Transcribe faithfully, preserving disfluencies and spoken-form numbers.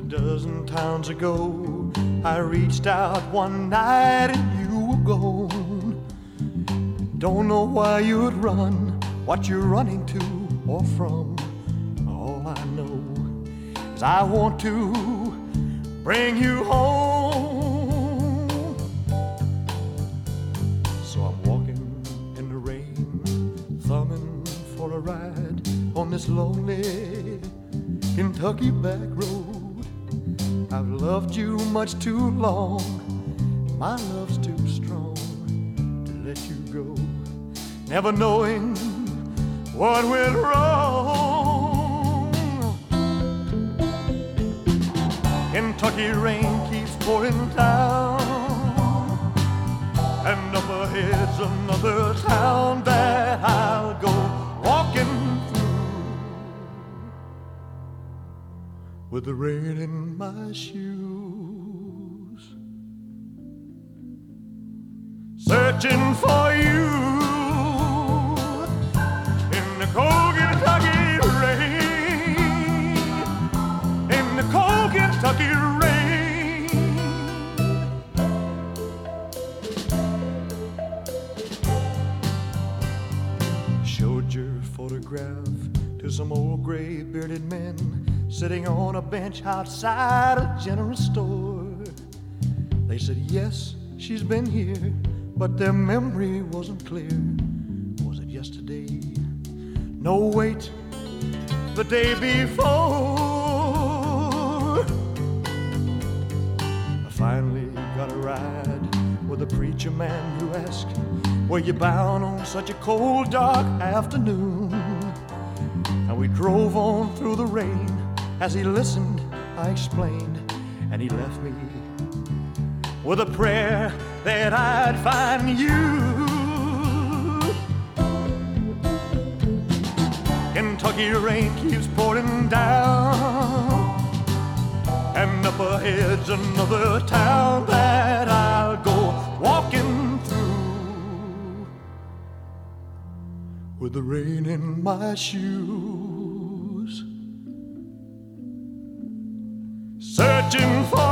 dozen towns ago, I reached out one night and you were gone. Don't know why you'd run, what you're running to or from. All I know is I want to bring you home. So I'm walking in the rain, thumbing for a ride on this lonely Kentucky back road. I've loved you much too long, my love's too strong to let you go, never knowing what went wrong. Kentucky rain keeps pouring down, and up ahead's another town that I'll go walking with the rain in my shoes, searching for you in the cold Kentucky rain, in the cold Kentucky rain. Showed your photograph to some old gray bearded men sitting on a bench outside a general store. They said, yes, she's been here, but their memory wasn't clear. Was it yesterday? No, wait, the day before. I finally got a ride with a preacher man who asked, were you bound on such a cold, dark afternoon? And we drove on through the rain. As he listened, I explained, and he left me with a prayer that I'd find you. Kentucky rain keeps pouring down, and up ahead's another town that I'll go walking through with the rain in my shoes, searching for